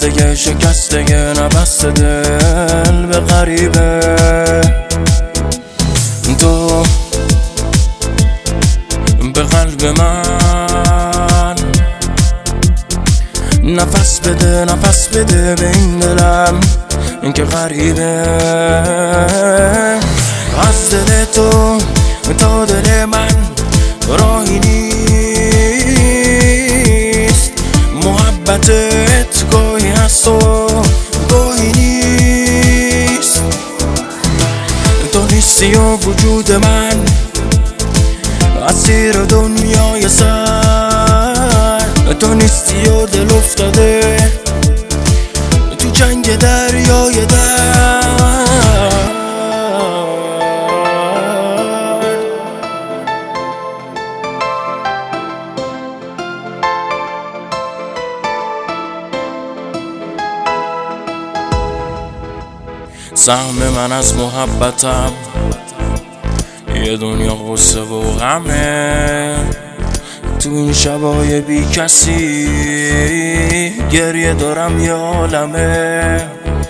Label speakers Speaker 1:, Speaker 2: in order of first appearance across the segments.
Speaker 1: خسته شکسته نفس دل به غریبه تو به قلب من نفس بده به این دلم که غریبه از دل تو تا دل من راهی نیست محبتت گاهی هست و گاهی نیست تو نیستی و وجود من اسیر دنیای سر تو نیستی و دل افتاده تو جنگ دریای درد سهم من از محبتم یه دنیا غصه و غمه تو این شبای بی کسی گریه دارم یه عالمه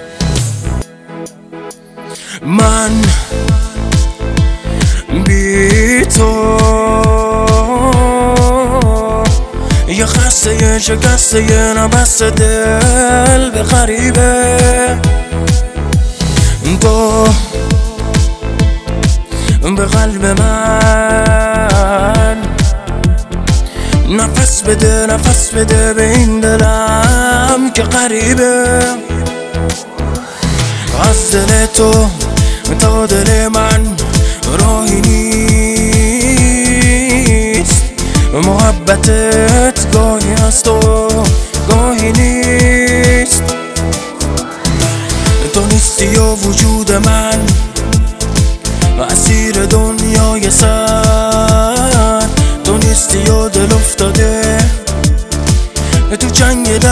Speaker 1: من بی تو یه خسته یه شکسته یه نبسته دل به غریبه تو به قلب من نفس بده به این دلم که غریبه از دل تو تا دل من راهی نیست محبتت گاهی هست و گاهی نیست تو نیستی و وجود من اسیر دنیای سر تو نیستی و دل افتاده تو جنگ